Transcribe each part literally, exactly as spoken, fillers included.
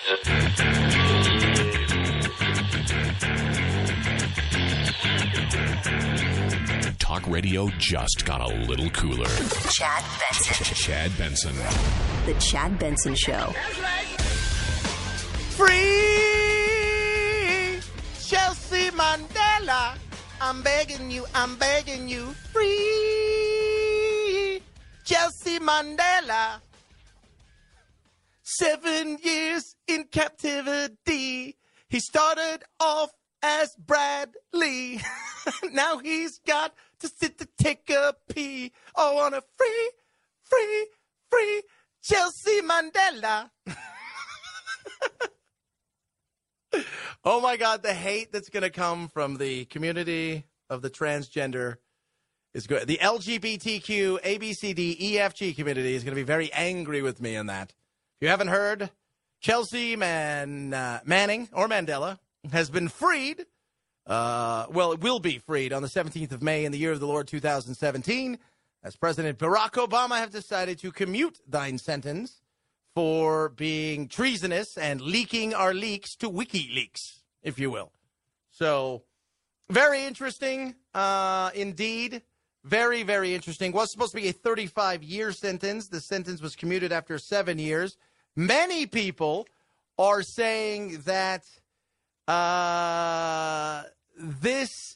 Talk radio just got a little cooler. Chad Benson. Chad Benson. The Chad Benson Show. Free Chelsea Mandela. I'm begging you, I'm begging you. Free Chelsea Mandela. Seven years in captivity. He started off as Bradley. Now he's got to sit to take a pee. Oh, on a free, free, free Chelsea Mandela. Oh, my God, the hate that's going to come from the community of the transgender is good. The L G B T Q, A B C D, E F G community is going to be very angry with me on that. If you haven't heard, Chelsea Man, uh, Manning, or Mandela, has been freed. Uh, well, it will be freed on the seventeenth of May in the year of the Lord two thousand seventeen, as President Barack Obama have decided to commute thine sentence for being treasonous and leaking our leaks to WikiLeaks, if you will. So, very interesting, uh, indeed. Very, very interesting. Was supposed to be a thirty-five year sentence. The sentence was commuted after seven years. Many people are saying that uh, this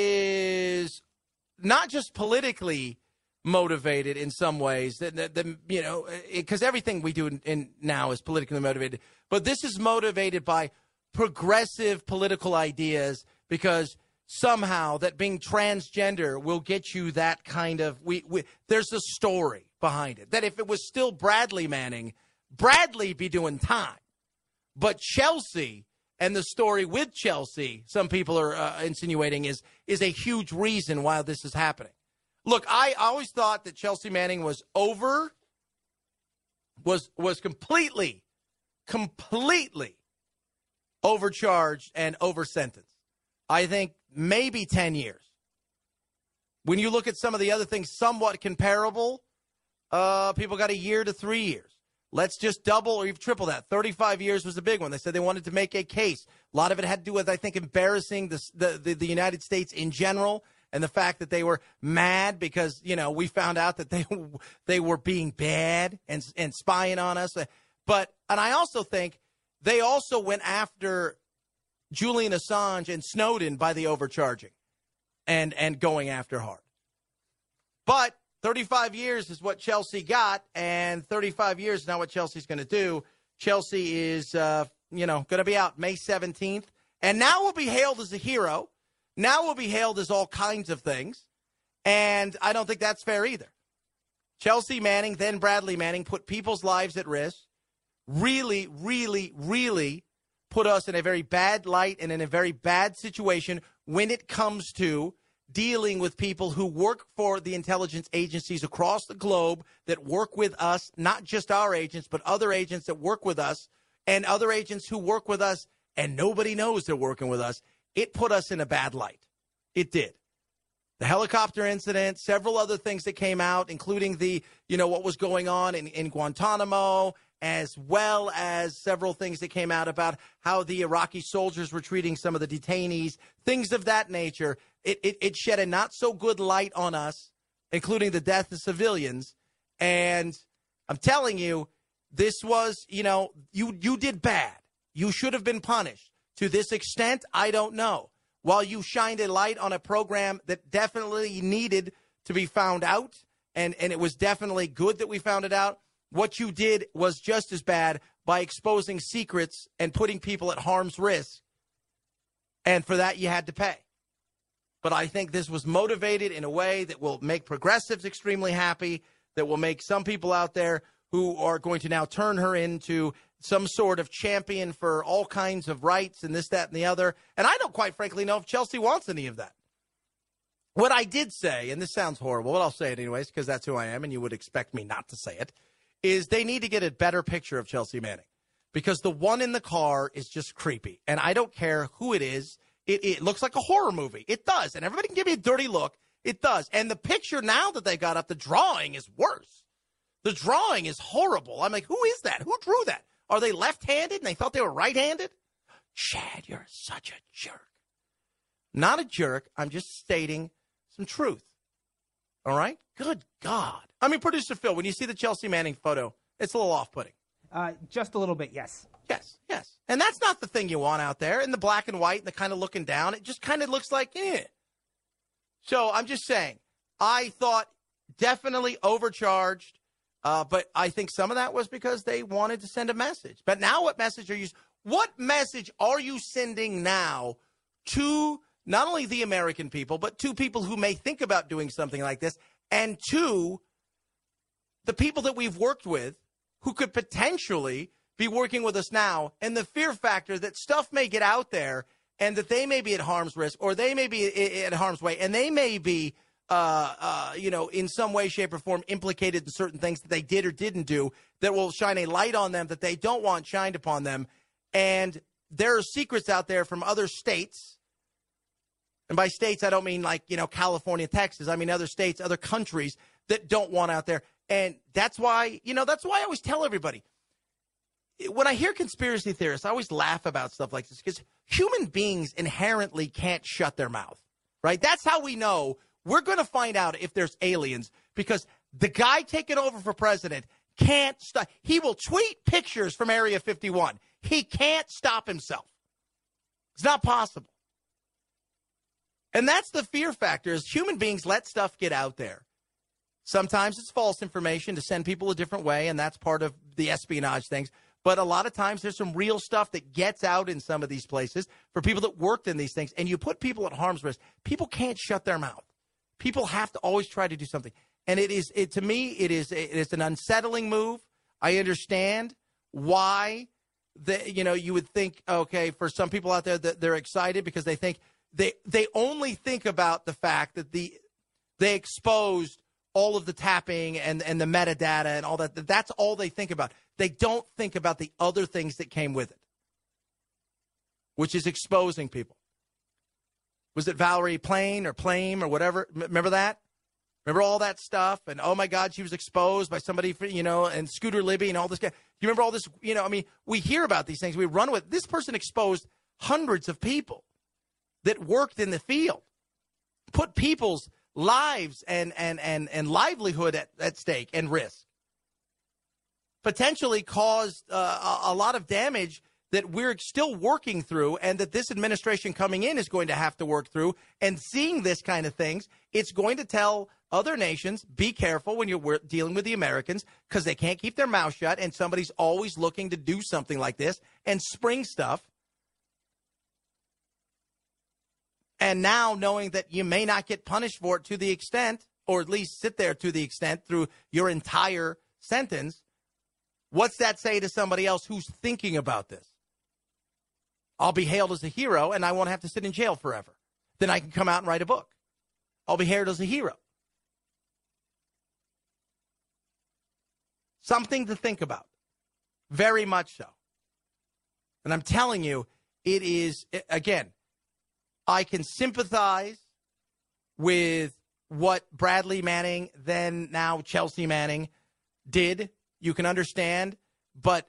is not just politically motivated in some ways, that, that, that you know, because everything we do in, in now is politically motivated, but this is motivated by progressive political ideas, because somehow that being transgender will get you that kind of, we, we there's a story behind it, that if it was still Bradley Manning, Bradley be doing time. But Chelsea and the story with Chelsea, some people are uh, insinuating, is is a huge reason why this is happening. Look, I always thought that Chelsea Manning was over, was was completely, completely overcharged and over-sentenced. I think maybe ten years. When you look at some of the other things somewhat comparable, uh, people got a year to three years. Let's just double or even triple that. thirty-five years was a big one. They said they wanted to make a case. A lot of it had to do with, I think, embarrassing the, the, the, the United States in general, and the fact that they were mad because, you know, we found out that they they were being bad and, and spying on us. But, and I also think they also went after Julian Assange and Snowden by the overcharging and, and going after hard. But thirty-five years is what Chelsea got, and thirty-five years is not what Chelsea's going to do. Chelsea is, uh, you know, going to be out May seventeenth, and now will be hailed as a hero. Now will be hailed as all kinds of things, and I don't think that's fair either. Chelsea Manning, then Bradley Manning, put people's lives at risk, really, really, really put us in a very bad light and in a very bad situation when it comes to dealing with people who work for the intelligence agencies across the globe that work with us, not just our agents, but other agents that work with us and other agents who work with us and nobody knows they're working with us. It put us in a bad light. It did. The helicopter incident, several other things that came out, including the, you know, what was going on in, in Guantanamo, as well as several things that came out about how the Iraqi soldiers were treating some of the detainees, things of that nature. It, it, it shed a not-so-good light on us, including the death of civilians. And I'm telling you, this was, you know, you you did bad. You should have been punished. To this extent, I don't know. While you shined a light on a program that definitely needed to be found out, and, and it was definitely good that we found it out, what you did was just as bad by exposing secrets and putting people at harm's risk. And for that, you had to pay. But I think this was motivated in a way that will make progressives extremely happy, that will make some people out there who are going to now turn her into some sort of champion for all kinds of rights and this, that, and the other. And I don't quite frankly know if Chelsea wants any of that. What I did say, and this sounds horrible, but I'll say it anyways because that's who I am and you would expect me not to say it, is they need to get a better picture of Chelsea Manning, because the one in the car is just creepy. And I don't care who it is. It, it looks like a horror movie. It does. And everybody can give me a dirty look. It does. And the picture now that they got up, the drawing is worse. The drawing is horrible. I'm like, who is that? Who drew that? Are they left-handed and they thought they were right-handed? Chad, you're such a jerk. Not a jerk. I'm just stating some truth. All right? Good God. I mean, Producer Phil, when you see the Chelsea Manning photo, it's a little off-putting. Uh, just a little bit, yes. Yes, yes. And that's not the thing you want out there in the black and white and the kind of looking down. It just kind of looks like, eh. So I'm just saying, I thought definitely overcharged, uh, but I think some of that was because they wanted to send a message. But now what message are you, what message are you sending now to not only the American people, but to people who may think about doing something like this, and to the people that we've worked with who could potentially be working with us now, and the fear factor that stuff may get out there and that they may be at harm's risk or they may be at harm's way and they may be, uh, uh, you know, in some way, shape, or form implicated in certain things that they did or didn't do that will shine a light on them that they don't want shined upon them. And there are secrets out there from other states. And by states, I don't mean like, you know, California, Texas. I mean other states, other countries that don't want out there. And that's why, you know, that's why I always tell everybody, when I hear conspiracy theorists, I always laugh about stuff like this because human beings inherently can't shut their mouth, right? That's how we know we're going to find out if there's aliens because the guy taking over for president can't stop. He will tweet pictures from Area fifty-one. He can't stop himself. It's not possible. And that's the fear factor is human beings let stuff get out there. Sometimes it's false information to send people a different way, and that's part of the espionage things. But a lot of times there's some real stuff that gets out in some of these places for people that worked in these things. And you put people at harm's risk. People can't shut their mouth. People have to always try to do something. And it is, it, to me, it is it is an unsettling move. I understand why, the, you know, you would think, okay, for some people out there that they're excited because they think they they only think about the fact that the they exposed all of the tapping and, and the metadata and all that. That's all they think about. They don't think about the other things that came with it, which is exposing people. Was it Valerie Plame or Plame or whatever? Remember that? Remember all that stuff? And, oh, my God, she was exposed by somebody, for, you know, and Scooter Libby and all this. Do you remember all this? You know, I mean, we hear about these things. We run with. This person exposed hundreds of people that worked in the field, put people's lives and and and, and livelihood at, at stake and risk, potentially caused uh, a, a lot of damage that we're still working through and that this administration coming in is going to have to work through. And seeing this kind of things, it's going to tell other nations, be careful when you're dealing with the Americans because they can't keep their mouth shut and somebody's always looking to do something like this and spring stuff. And now knowing that you may not get punished for it to the extent, or at least sit there to the extent through your entire sentence, what's that say to somebody else who's thinking about this? I'll be hailed as a hero and I won't have to sit in jail forever. Then I can come out and write a book. I'll be hailed as a hero. Something to think about. Very much so. And I'm telling you, it is, again, I can sympathize with what Bradley Manning, then now Chelsea Manning, did. You can understand, but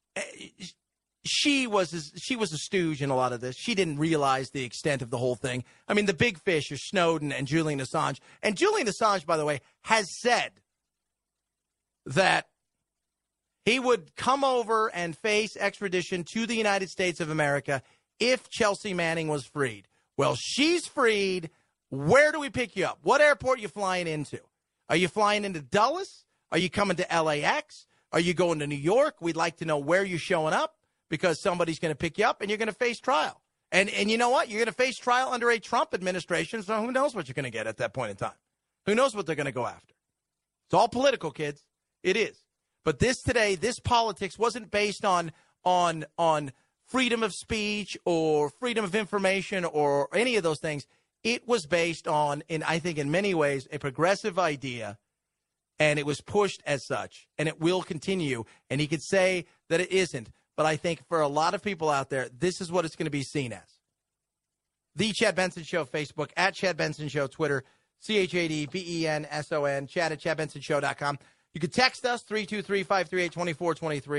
she was a, she was a stooge in a lot of this. She didn't realize the extent of the whole thing. I mean, the big fish are Snowden and Julian Assange. And Julian Assange, by the way, has said that he would come over and face extradition to the United States of America if Chelsea Manning was freed. Well, she's freed. Where do we pick you up? What airport are you flying into? Are you flying into Dulles? Are you coming to L A X? Are you going to New York? We'd like to know where you're showing up because somebody's going to pick you up and you're going to face trial. And and you know what? You're going to face trial under a Trump administration, so who knows what you're going to get at that point in time? Who knows what they're going to go after? It's all political, kids. It is. But this today, this politics wasn't based on on on freedom of speech or freedom of information or any of those things. It was based on, in I think in many ways, a progressive idea, and it was pushed as such, and it will continue. And he could say that it isn't, but I think for a lot of people out there, this is what it's going to be seen as. The Chad Benson Show, Facebook, at Chad Benson Show, Twitter, C H A D B E N S O N, Chad at chad benson show dot com. You can text us, three two three, five three eight, two four two three.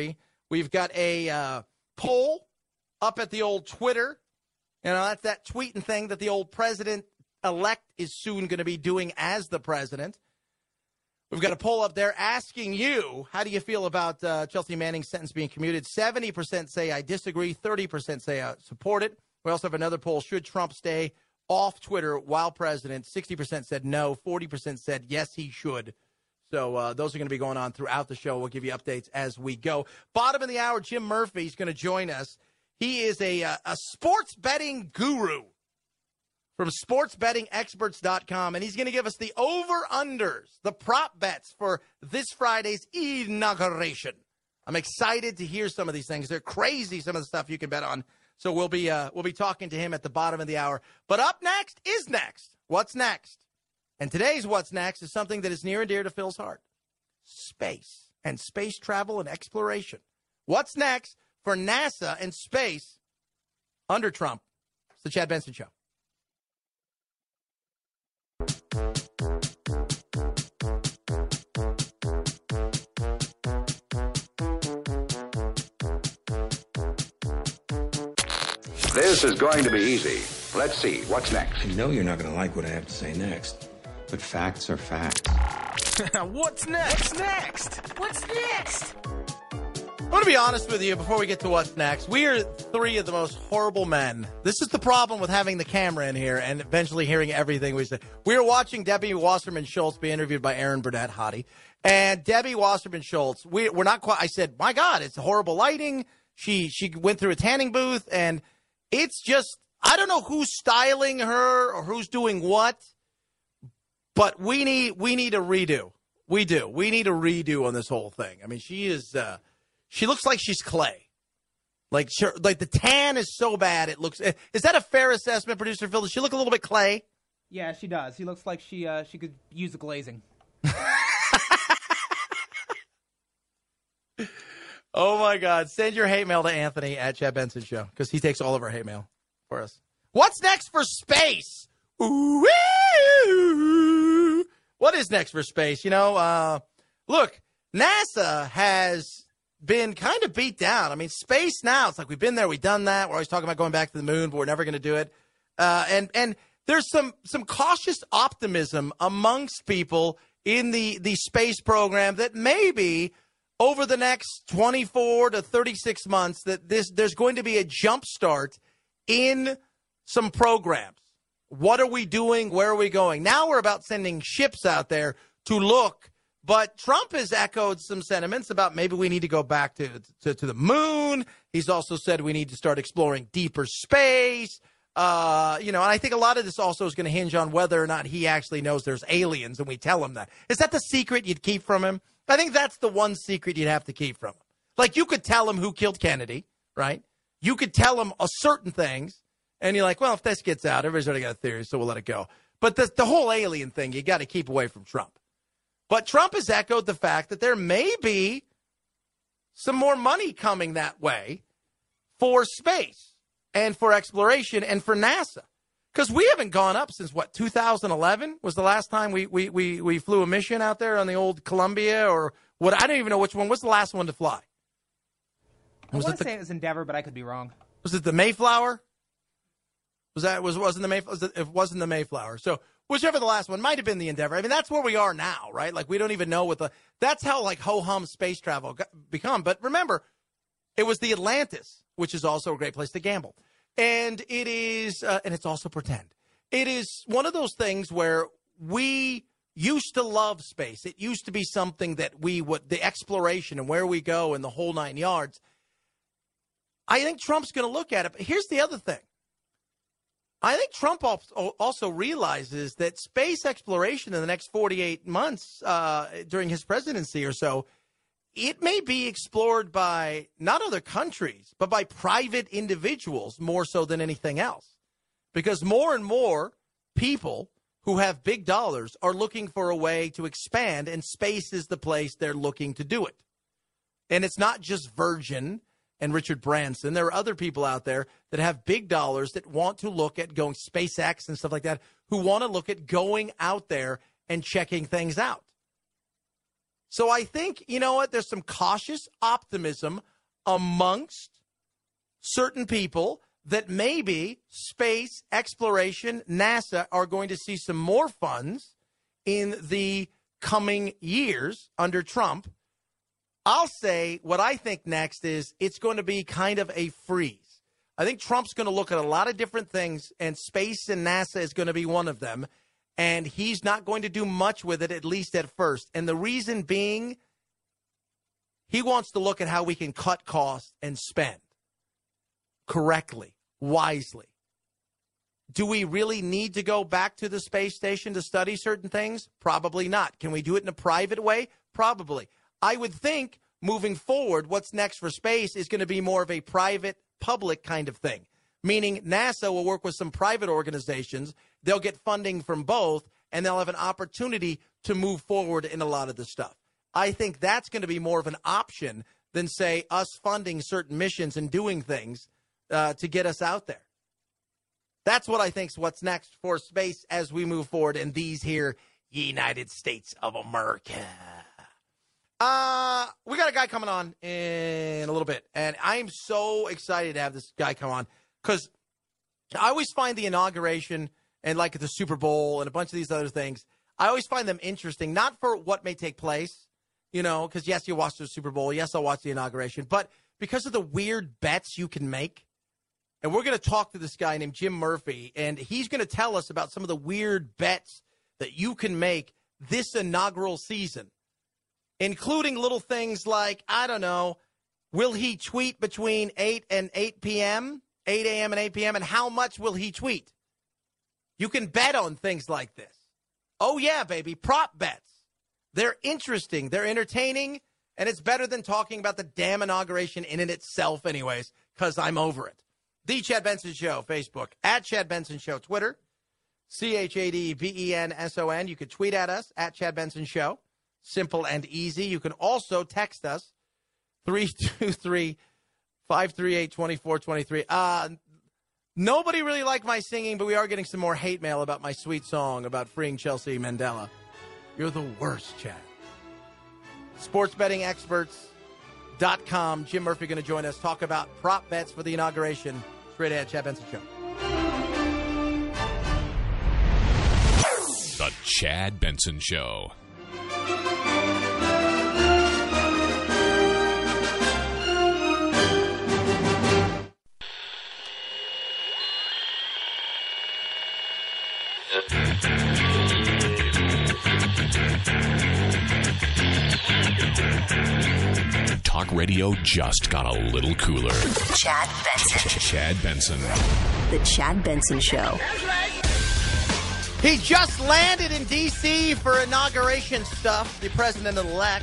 We've got a uh, poll up at the old Twitter. You know, that's that tweeting thing that the old president-elect is soon going to be doing as the president. We've got a poll up there asking you, how do you feel about uh, Chelsea Manning's sentence being commuted? seventy percent say I disagree. thirty percent say I support it. We also have another poll. Should Trump stay off Twitter while president? sixty percent said no. forty percent said yes, he should. So uh, those are going to be going on throughout the show. We'll give you updates as we go. Bottom of the hour, Jim Murphy is going to join us. He is a, uh, a sports betting guru from sports betting experts dot com, and he's going to give us the over-unders, the prop bets for this Friday's inauguration. I'm excited to hear some of these things. They're crazy, some of the stuff you can bet on. So we'll be uh, we'll be talking to him at the bottom of the hour. But up next is next. What's next? And today's What's Next is something that is near and dear to Phil's heart. Space and space travel and exploration. What's next for NASA and space under Trump? It's the Chad Benson Show. This is going to be easy. Let's see. What's next? I know you're not going to like what I have to say next, but facts are facts. What's next? What's next? What's next? I want to be honest with you before we get to what's next. We are three of the most horrible men. This is the problem with having the camera in here and eventually hearing everything we say. We were watching Debbie Wasserman Schultz be interviewed by Aaron Burnett, hottie. And Debbie Wasserman Schultz, we, we're not quite, I said, my God, it's horrible lighting. She, she went through a tanning booth, and it's just, I don't know who's styling her or who's doing what, but we need, we need a redo. We do. We need a redo on this whole thing. I mean, she is, uh, she looks like she's clay. Like, she, like the tan is so bad it looks. Is that a fair assessment, producer Phil? Does she look a little bit clay? Yeah, she does. She looks like she uh, she could use the glazing. Oh my God! Send your hate mail to Anthony at Chad Benson Show because he takes all of our hate mail for us. What's next for space? Ooh, what is next for space? You know, uh, look, NASA has been kind of beat down. I mean, space now, it's like we've been there, we've done that. We're always talking about going back to the moon, but we're never going to do it. Uh, and and there's some some cautious optimism amongst people in the, the space program that maybe over the next twenty-four to thirty-six months that this there's going to be a jump start in some programs. What are we doing? Where are we going? Now we're about sending ships out there to look. But Trump has echoed some sentiments about maybe we need to go back to, to, to the moon. He's also said we need to start exploring deeper space. Uh, you know, and I think a lot of this also is going to hinge on whether or not he actually knows there's aliens and we tell him that. Is that the secret you'd keep from him? I think that's the one secret you'd have to keep from him. Like, you could tell him who killed Kennedy, right? You could tell him a certain things, and you're like, well, if this gets out, everybody's already got a theory, so we'll let it go. But the, the whole alien thing, you got to keep away from Trump. But Trump has echoed the fact that there may be some more money coming that way for space and for exploration and for NASA. Because we haven't gone up since, what, two thousand eleven was the last time we, we, we, we flew a mission out there on the old Columbia or what? I don't even know which one. What's the last one to fly? Was I want it to the, say it was Endeavor, but I could be wrong. Was it the Mayflower? Was that was wasn't the Mayflower? It wasn't the Mayflower. So whichever the last one might have been the Endeavor. I mean, that's where we are now, right? Like, we don't even know what the that's how like ho hum space travel got, become. But remember, it was the Atlantis, which is also a great place to gamble, and it is, uh, and it's also pretend. It is one of those things where we used to love space. It used to be something that we would the exploration and where we go and the whole nine yards. I think Trump's going to look at it. But here's the other thing. I think Trump also realizes that space exploration in the next forty-eight months uh, during his presidency or so, it may be explored by not other countries, but by private individuals more so than anything else. Because more and more people who have big dollars are looking for a way to expand, and space is the place they're looking to do it. And it's not just Virgin and Richard Branson. There are other people out there that have big dollars that want to look at going SpaceX and stuff like that, who want to look at going out there and checking things out. So I think, you know what, there's some cautious optimism amongst certain people that maybe space exploration, NASA, are going to see some more funds in the coming years under Trump. I'll say what I think next is it's going to be kind of a freeze. I think Trump's going to look at a lot of different things, and space and NASA is going to be one of them. And he's not going to do much with it, at least at first. And the reason being, he wants to look at how we can cut costs and spend correctly, wisely. Do we really need to go back to the space station to study certain things? Probably not. Can we do it in a private way? Probably. I would think moving forward, what's next for space is going to be more of a private-public kind of thing, meaning NASA will work with some private organizations. They'll get funding from both, and they'll have an opportunity to move forward in a lot of the stuff. I think that's going to be more of an option than, say, us funding certain missions and doing things uh, to get us out there. That's what I think is what's next for space as we move forward in these here United States of America. Uh, we got a guy coming on in a little bit, and I am so excited to have this guy come on because I always find the inauguration and like the Super Bowl and a bunch of these other things, I always find them interesting, not for what may take place, you know, because yes, you watch the Super Bowl. Yes, I'll watch the inauguration, but because of the weird bets you can make. And we're going to talk to this guy named Jim Murphy, and he's going to tell us about some of the weird bets that you can make this inaugural season, including little things like, I don't know, will he tweet between eight and eight p.m., eight a.m. and eight p.m., and how much will he tweet? You can bet on things like this. Oh, yeah, baby, prop bets. They're interesting, they're entertaining, and it's better than talking about the damn inauguration in and itself anyways, because I'm over it. The Chad Benson Show, Facebook, at Chad Benson Show, Twitter, C H A D B E N S O N. You can tweet at us, at Chad Benson Show. Simple and easy. You can also text us, three two three, five three eight, two four two three. Uh, nobody really liked my singing, but we are getting some more hate mail about my sweet song about freeing Chelsea Mandela. You're the worst, Chad. Sports betting experts dot com. Jim Murphy going to join us, talk about prop bets for the inauguration. Straight ahead, Chad Benson Show. The Chad Benson Show. Talk radio just got a little cooler. Chad Benson. Chad Benson. The Chad Benson Show. He just landed in D C for inauguration stuff, the president-elect.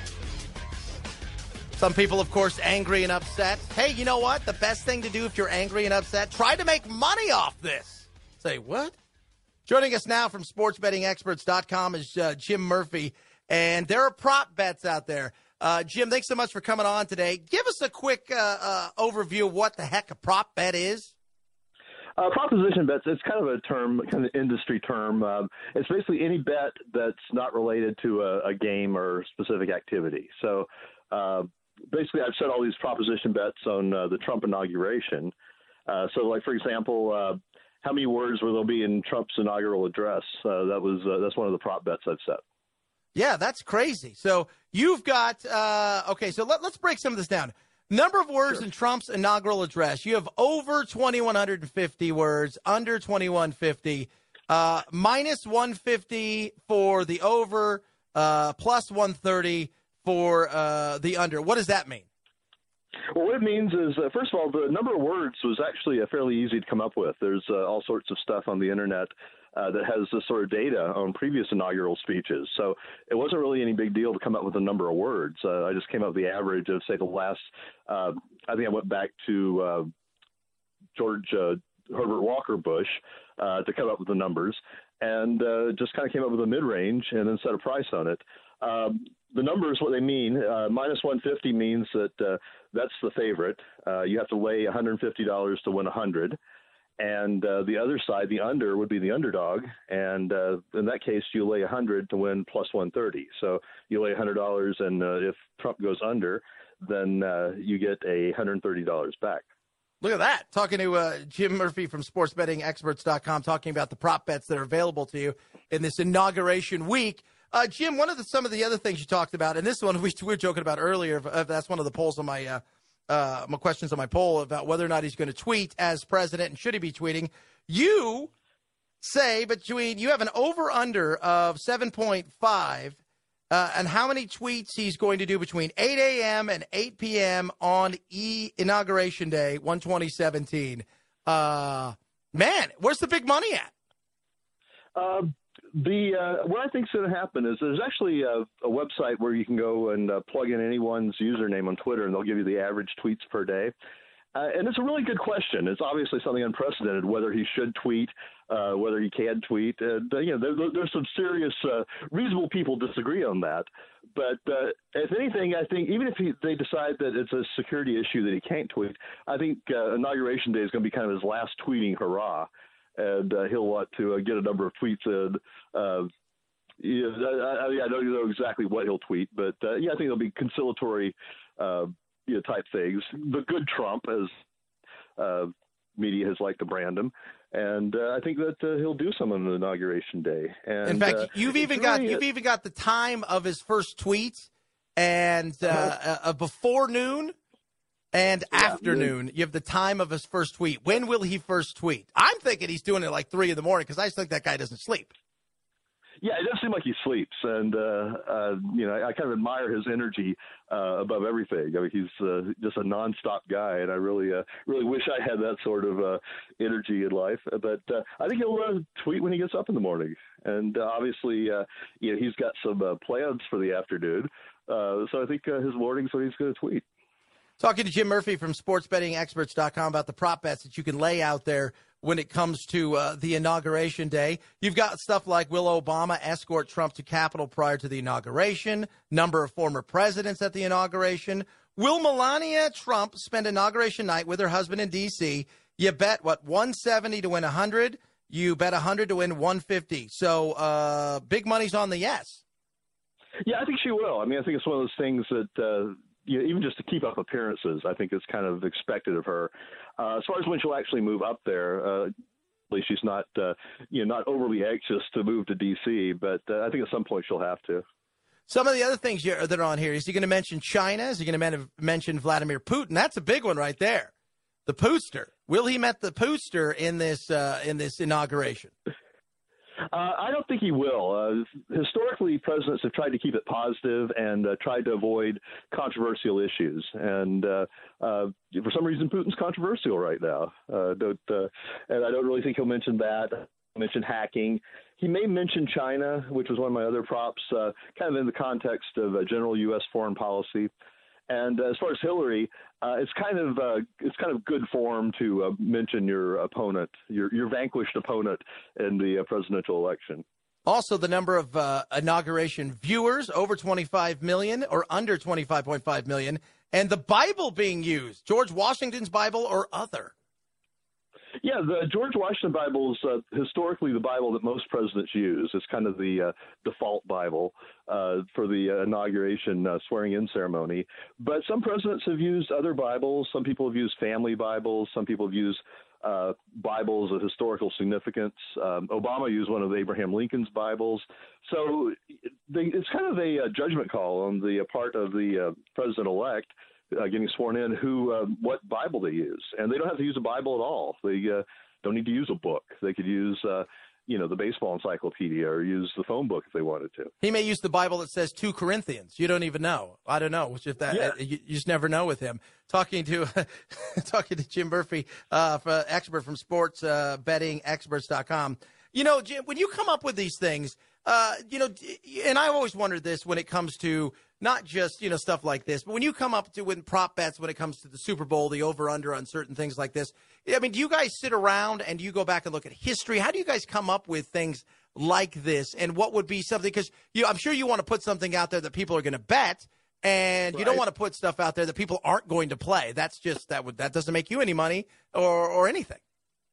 Some people, of course, angry and upset. Hey, you know what? The best thing to do if you're angry and upset, try to make money off this. Say, what? Joining us now from sports betting experts dot com is uh, Jim Murphy, and there are prop bets out there. Uh, Jim, thanks so much for coming on today. Give us a quick uh, uh, overview of what the heck a prop bet is. Uh, proposition bets, it's kind of a term, kind of industry term. Um, it's basically any bet that's not related to a, a game or specific activity. So uh, basically I've set all these proposition bets on uh, the Trump inauguration. Uh, so like, for example, uh, how many words will there be in Trump's inaugural address? Uh, that was uh, that's one of the prop bets I've set. Yeah, that's crazy. So you've got, uh, okay, so let, let's break some of this down. Number of words sure. in Trump's inaugural address. You have over twenty-one fifty words, under twenty-one fifty, uh, minus one fifty for the over, uh, plus one thirty for uh, the under. What does that mean? Well, what it means is, uh, first of all, the number of words was actually uh, fairly easy to come up with. There's uh, all sorts of stuff on the internet uh, that has this sort of data on previous inaugural speeches. So it wasn't really any big deal to come up with a number of words. Uh, I just came up with the average of, say, the last, uh, I think I went back to uh, George uh, Herbert Walker Bush uh, to come up with the numbers, and uh, just kind of came up with a mid-range and then set a price on it. Um, the numbers, what they mean, uh, minus one fifty means that uh, that's the favorite. Uh, you have to lay one hundred fifty dollars to win one hundred. And uh, the other side, the under, would be the underdog. And uh, in that case, you lay one hundred to win plus one thirty. So you lay one hundred dollars, and uh, if Trump goes under, then uh, you get a one hundred thirty dollars back. Look at that. Talking to uh, Jim Murphy from sports betting experts dot com, talking about the prop bets that are available to you in this inauguration week. Uh, Jim, one of the some of the other things you talked about, and this one we, we were joking about earlier, uh, that's one of the polls on my uh, uh, my questions on my poll about whether or not he's going to tweet as president and should he be tweeting. You say between you have an over-under of seven point five uh, and how many tweets he's going to do between eight a.m. and eight p.m. on e- Inauguration Day, one twenty seventeen. Uh, man, where's the big money at? Um, the uh, what I think is going to happen is there's actually a, a website where you can go and uh, plug in anyone's username on Twitter, and they'll give you the average tweets per day. Uh, and it's a really good question. It's obviously something unprecedented, whether he should tweet, uh, whether he can tweet. And, uh, you know, there, there's some serious, uh, reasonable people disagree on that. But uh, if anything, I think even if he, they decide that it's a security issue that he can't tweet, I think uh, Inauguration Day is going to be kind of his last tweeting hurrah. And uh, he'll want to uh, get a number of tweets in. Uh, yeah, I, I, I don't know exactly what he'll tweet, but uh, yeah, I think there'll be conciliatory uh, you know, type things. The good Trump, as uh, media has liked to brand him, and uh, I think that uh, he'll do some on Inauguration Day. And, in fact, uh, you've even really, got you've even got the time of his first tweet and uh, uh, uh, before noon. And yeah, afternoon, you have the time of his first tweet. When will he first tweet? I'm thinking he's doing it like three in the morning because I just think that guy doesn't sleep. Yeah, it does seem like he sleeps, and uh, uh, you know, I, I kind of admire his energy uh, above everything. I mean, he's uh, just a nonstop guy, and I really, uh, really wish I had that sort of uh, energy in life. But uh, I think he'll uh, tweet when he gets up in the morning, and uh, obviously, uh, you know, he's got some uh, plans for the afternoon. Uh, so I think uh, his morning's when he's going to tweet. Talking to Jim Murphy from sports betting experts dot com about the prop bets that you can lay out there when it comes to uh, the Inauguration Day. You've got stuff like, will Obama escort Trump to Capitol prior to the inauguration? Number of former presidents at the inauguration. Will Melania Trump spend Inauguration night with her husband in D C? You bet, what, one seventy to win one hundred? You bet one hundred to win one fifty. So uh, big money's on the yes. Yeah, I think she will. I mean, I think it's one of those things that uh, – You know, even just to keep up appearances, I think it's kind of expected of her. Uh, as far as when she'll actually move up there, uh, she's not, uh, you know, not overly anxious to move to D C, but uh, I think at some point she'll have to. Some of the other things that are on here, is he going to mention China? Is he going to mention Vladimir Putin? That's a big one right there. The Pooster. Will he met the Pooster in this uh, in this inauguration? Uh, I don't think he will. Uh, historically, presidents have tried to keep it positive and uh, tried to avoid controversial issues. And uh, uh, for some reason, Putin's controversial right now. Uh, don't, uh, and I don't really think he'll mention that. He'll mention hacking. He may mention China, which was one of my other props, uh, kind of in the context of uh, general U S foreign policy. And uh, as far as Hillary, uh, it's kind of uh, it's kind of good form to uh, mention your opponent, your your vanquished opponent in the uh, presidential election. Also, the number of uh, inauguration viewers, over twenty-five million or under twenty-five point five million, and the Bible being used, George Washington's Bible or other. Yeah, the George Washington Bible is uh, historically the Bible that most presidents use. It's kind of the uh, default Bible uh, for the uh, inauguration uh, swearing-in ceremony. But some presidents have used other Bibles. Some people have used family Bibles. Some people have used uh, Bibles of historical significance. Um, Obama used one of Abraham Lincoln's Bibles. So they, it's kind of a, a judgment call on the part of the uh, president-elect. Uh, getting sworn in, who uh, what Bible they use, and they don't have to use a Bible at all. They uh, don't need to use a book. They could use, uh, you know, the baseball encyclopedia or use the phone book if they wanted to. He may use the Bible that says two Corinthians. You don't even know. I don't know. Which if that yeah. uh, you, you just never know with him. Talking to talking to Jim Murphy, uh, for, expert from sports uh, betting experts dot com. You know, Jim, when you come up with these things, uh, you know, and I always wondered this when it comes to not just, you know, stuff like this, but when you come up to with prop bets when it comes to the Super Bowl, the over-under on certain things like this, I mean, do you guys sit around and do you go back and look at history? How do you guys come up with things like this? And what would be something, because you, I'm sure you want to put something out there that people are going to bet, and right. you don't want to put stuff out there that people aren't going to play. That's just, that would that doesn't make you any money or, or anything.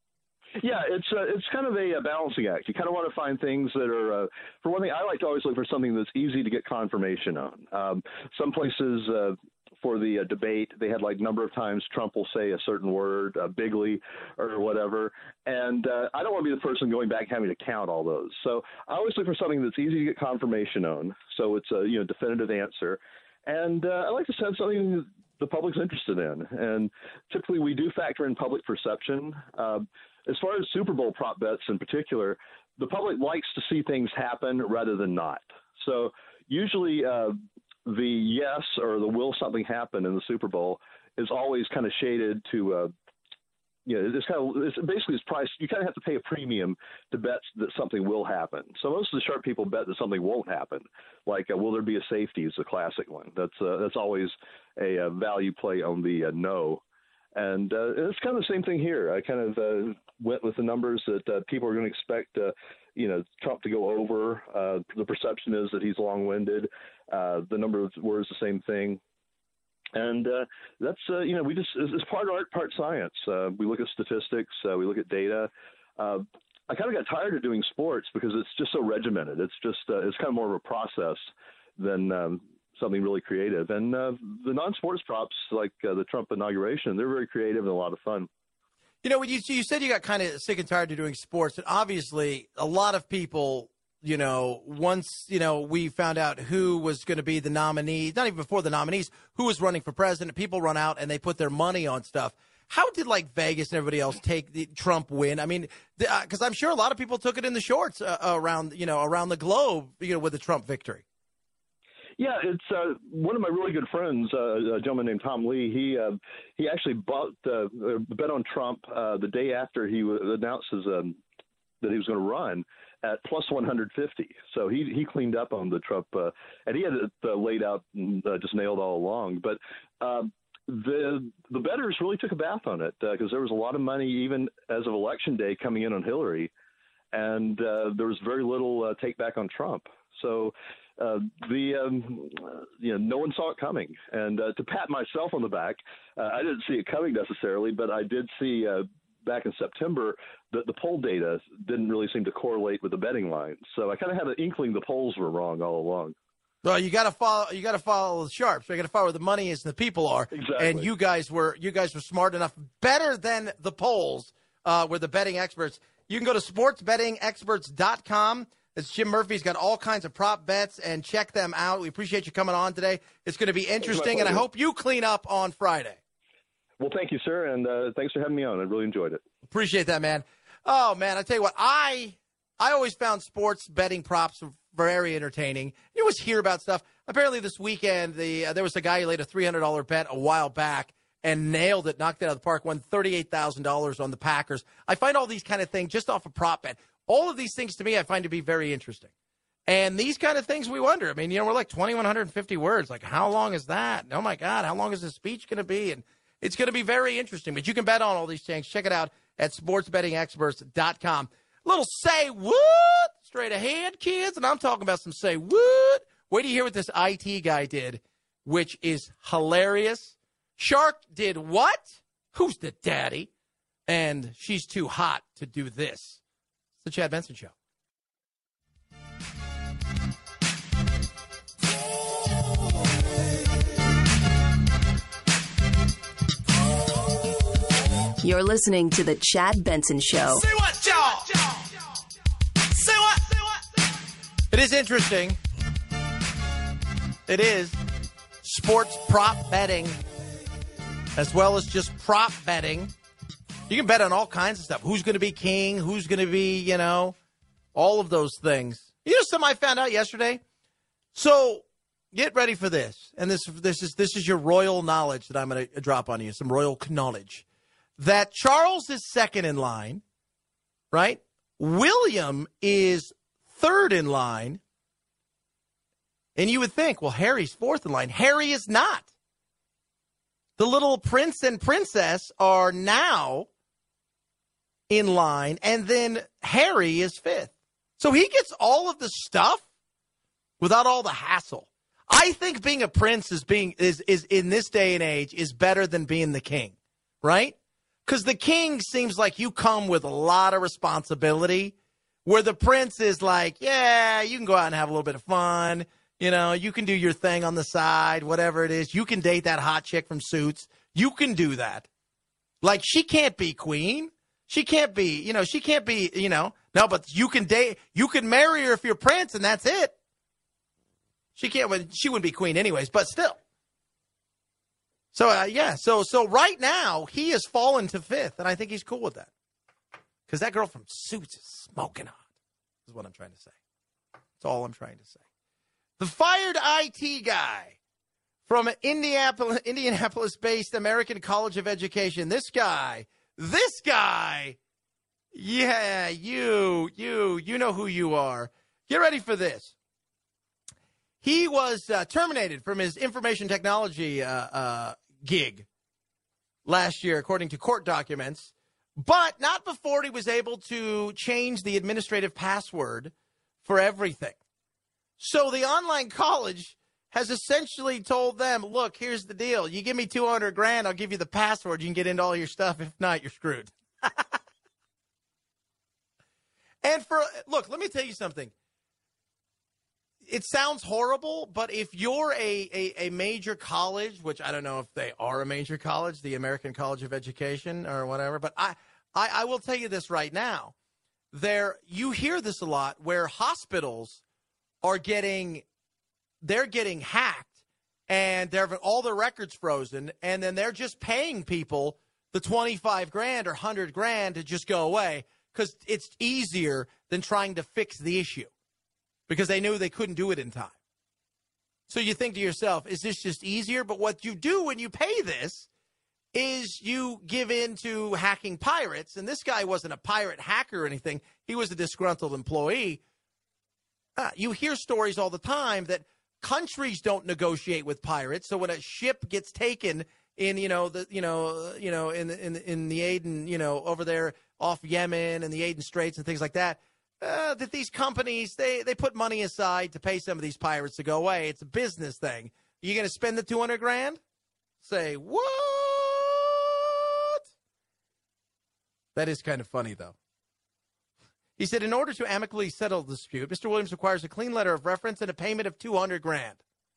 Yeah, it's uh, it's kind of a, a balancing act. You kind of want to find things that are, uh, for one thing, I like to always look for something that's easy to get confirmation on. Um, some places uh, for the uh, debate, they had like number of times Trump will say a certain word, uh, bigly or whatever, and uh, I don't want to be the person going back having to count all those. So I always look for something that's easy to get confirmation on, so it's a you know definitive answer, and uh, I like to send something the public's interested in, and typically we do factor in public perception. Uh, As far as Super Bowl prop bets in particular, the public likes to see things happen rather than not. So usually uh, the yes or the will something happen in the Super Bowl is always kind of shaded to, uh, you know, it's kind of it's basically it's priced. You kind of have to pay a premium to bet that something will happen. So most of the sharp people bet that something won't happen. Like, uh, will there be a safety? Is a classic one. That's uh, that's always a, a value play on the uh, no. And uh, it's kind of the same thing here. I kind of uh, went with the numbers that uh, people are going to expect, uh, you know, Trump to go over. Uh, the perception is that he's long-winded. Uh, the number of words, the same thing. And uh, that's, uh, you know, we just, it's part art, part science. Uh, we look at statistics. Uh, we look at data. Uh, I kind of got tired of doing sports because it's just so regimented. It's just, uh, it's kind of more of a process than um, something really creative. And uh, the non-sports props, like uh, the Trump inauguration, they're very creative and a lot of fun. You know, when you, you said you got kind of sick and tired of doing sports, and obviously a lot of people, you know, once, you know, we found out who was going to be the nominee, not even before the nominees, who was running for president, people run out and they put their money on stuff. How did, like, Vegas and everybody else take the Trump win? I mean, because uh, I'm sure a lot of people took it in the shorts uh, around, you know, around the globe, you know, with the Trump victory. Yeah, it's uh, one of my really good friends, uh, a gentleman named Tom Lee. He uh, he actually bought uh, bet on Trump uh, the day after he announced his, um, that he was going to run at plus one hundred fifty. So he he cleaned up on the Trump, uh, and he had it uh, laid out and uh, just nailed all along. But uh, the the bettors really took a bath on it because uh, there was a lot of money even as of Election Day coming in on Hillary, and uh, there was very little uh, take back on Trump. So. Uh, the um, uh, you know no one saw it coming, and uh, to pat myself on the back, uh, I didn't see it coming necessarily, but I did see uh, back in September that the poll data didn't really seem to correlate with the betting line. So I kind of had an inkling the polls were wrong all along. Well, you got to follow. You got to follow the sharps. You got to follow where the money is and the people are. Exactly. And you guys were you guys were smart enough, better than the polls. Uh, were the betting experts. You can go to sports betting experts dot com. It's Jim Murphy's got all kinds of prop bets, and check them out. We appreciate you coming on today. It's going to be interesting, and I hope you clean up on Friday. Well, thank you, sir, and uh, thanks for having me on. I really enjoyed it. Appreciate that, man. Oh, man, I tell you what, I I always found sports betting props very entertaining. You always hear about stuff. Apparently this weekend, the uh, there was a guy who laid a three hundred dollars bet a while back and nailed it, knocked it out of the park, won thirty-eight thousand dollars on the Packers. I find all these kind of things just off a prop bet. All of these things, to me, I find to be very interesting. And these kind of things we wonder. I mean, you know, we're like two thousand one hundred fifty words. Like, how long is that? Oh, my God, how long is this speech going to be? And it's going to be very interesting. But you can bet on all these things. Check it out at sports betting experts dot com. Little say what? Straight ahead, kids. And I'm talking about some say what. Wait till you hear what this I T guy did, which is hilarious. Shark did what? Who's the daddy? And she's too hot to do this. It's the Chad Benson Show. You're listening to the Chad Benson Show. Say what, y'all? Say what? It is interesting. It is sports prop betting as well as just prop betting. You can bet on all kinds of stuff. Who's going to be king? Who's going to be, you know, all of those things. You know something I found out yesterday? So get ready for this. And this this is this is your royal knowledge that I'm going to drop on you, some royal knowledge. That Charles is second in line, right? William is third in line. And you would think, well, Harry's fourth in line. Harry is not. The little prince and princess are now in line, and then Harry is fifth. So he gets all of the stuff without all the hassle. I think being a prince is being is is in this day and age is better than being the king, right? Because the king seems like you come with a lot of responsibility, where the prince is like, yeah, you can go out and have a little bit of fun. You know, you can do your thing on the side, whatever it is. You can date that hot chick from Suits. You can do that. Like, she can't be queen. She can't be, you know, she can't be, you know, no, but you can date, you can marry her if you're prince, and that's it. She can't, well, she wouldn't be queen anyways, but still. So, uh, yeah, so so right now, he has fallen to fifth, and I think he's cool with that. Because that girl from Suits is smoking hot, is what I'm trying to say. That's all I'm trying to say. The fired I T guy from Indianapolis, Indianapolis-based American College of Education. This guy, this guy, yeah, you, you, you know who you are. Get ready for this. He was uh, terminated from his information technology uh, uh, gig last year, according to court documents, but not before he was able to change the administrative password for everything. So the online college has essentially told them, look, here's the deal. You give me two hundred grand, I'll give you the password. You can get into all your stuff. If not, you're screwed. And for, look, let me tell you something. It sounds horrible, but if you're a, a, a major college, which I don't know if they are a major college, the American College of Education or whatever, but I, I, I will tell you this right now. There, you hear this a lot where hospitals are getting, they're getting hacked and they're having all their records frozen, and then they're just paying people the twenty-five grand or one hundred grand to just go away because it's easier than trying to fix the issue, because they knew they couldn't do it in time. So you think to yourself, is this just easier? But what you do when you pay this is you give in to hacking pirates. And this guy wasn't a pirate hacker or anything. He was a disgruntled employee. Uh, you hear stories all the time that countries don't negotiate with pirates. So when a ship gets taken in, you know, the, you know, you know, in, in, in the Aden, you know, over there off Yemen and the Aden Straits and things like that, Uh, that these companies, they, they put money aside to pay some of these pirates to go away. It's a business thing. You going to spend the two hundred grand? Say, what? That is kind of funny, though. He said, in order to amicably settle the dispute, Mister Williams requires a clean letter of reference and a payment of two hundred grand.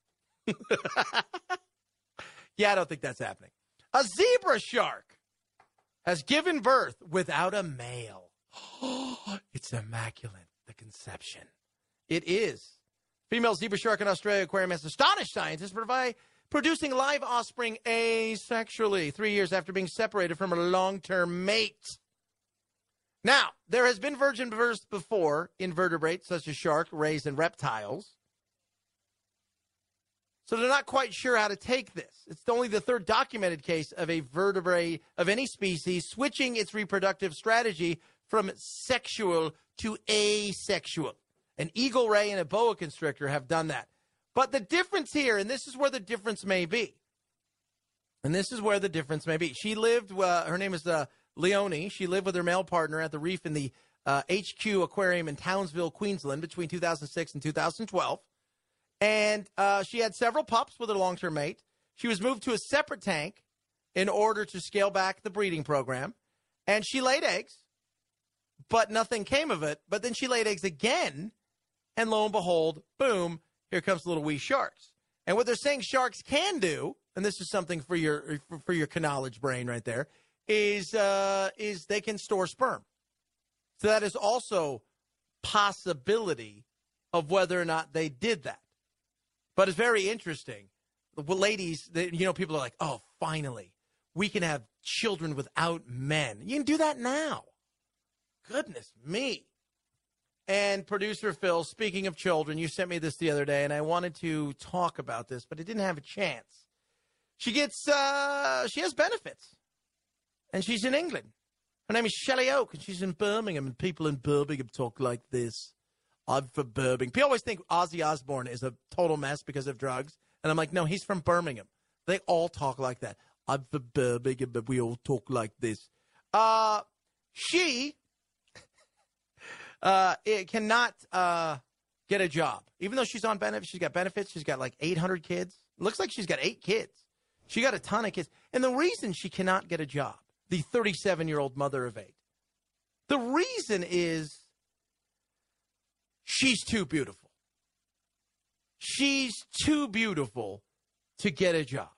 Yeah, I don't think that's happening. A zebra shark has given birth without a male. It's immaculate, the conception. It is. Female zebra shark in Australia aquarium has astonished scientists by producing live offspring asexually three years after being separated from a long-term mate. Now, there has been virgin births before invertebrates such as shark, rays, and reptiles. So they're not quite sure how to take this. It's only the third documented case of a vertebrate of any species switching its reproductive strategy from sexual to asexual. An eagle ray and a boa constrictor have done that. But the difference here, and this is where the difference may be, and this is where the difference may be. She lived, uh, her name is uh, Leonie. She lived with her male partner at the reef in the uh, H Q Aquarium in Townsville, Queensland between two thousand six and two thousand twelve. And uh, she had several pups with her long-term mate. She was moved to a separate tank in order to scale back the breeding program. And she laid eggs, but nothing came of it. But then she laid eggs again, and lo and behold, boom, here comes the little wee sharks. And what they're saying sharks can do, and this is something for your for, for your knowledge brain right there, is uh, is they can store sperm. So that is also possibility of whether or not they did that. But it's very interesting. Well, ladies, they, you know, people are like, oh, finally, we can have children without men. You can do that now. Goodness me. And producer Phil, speaking of children, you sent me this the other day, and I wanted to talk about this, but I didn't have a chance. She gets, uh, she has benefits, and she's in England. Her name is Shelley Oak, and she's in Birmingham, and people in Birmingham talk like this. I'm from Birmingham. People always think Ozzy Osbourne is a total mess because of drugs, and I'm like, no, he's from Birmingham. They all talk like that. I'm from Birmingham, but we all talk like this. Uh, she uh, it cannot uh, get a job. Even though she's on benefits, she's got benefits. She's got like eight hundred kids. It looks like she's got eight kids. She got a ton of kids. And the reason she cannot get a job, the thirty-seven-year-old mother of eight. The reason is she's too beautiful. She's too beautiful to get a job.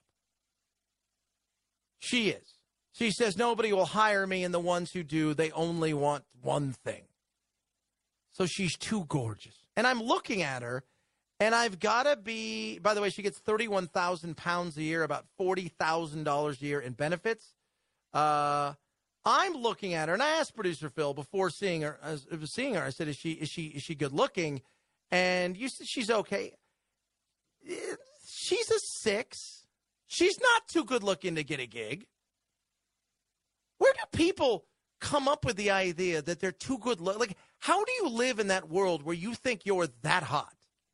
She is. She says, nobody will hire me, and the ones who do, they only want one thing. So she's too gorgeous. And I'm looking at her, and I've got to be, by the way, she gets thirty-one thousand pounds a year, about forty thousand dollars a year in benefits. Uh, I'm looking at her, and I asked producer Phil before seeing her, I was seeing her, I said, is she, is she, is she good looking? And you said she's okay. She's a six. She's not too good looking to get a gig. Where do people come up with the idea that they're too good looking? Like, how do you live in that world where you think you're that hot?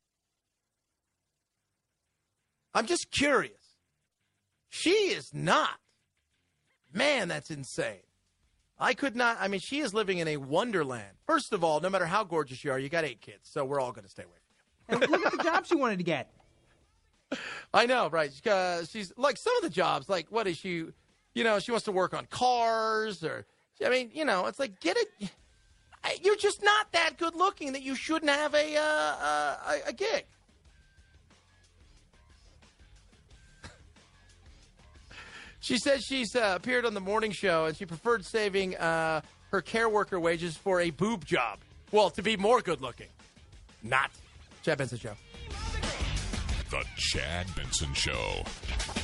I'm just curious. She is not. Man, that's insane. I could not. I mean, she is living in a wonderland. First of all, no matter how gorgeous you are, you got eight kids, so we're all going to stay away from you. And look at the job she wanted to get. I know, right? Uh, she's like some of the jobs. Like, what is she? You know, she wants to work on cars, or I mean, you know, it's like get it. You're just not that good looking that you shouldn't have a uh, uh, a, a gig. She says she's uh, appeared on the morning show, and she preferred saving uh, her care worker wages for a boob job. Well, to be more good looking. Not. Chad Benson Show. The Chad Benson Show.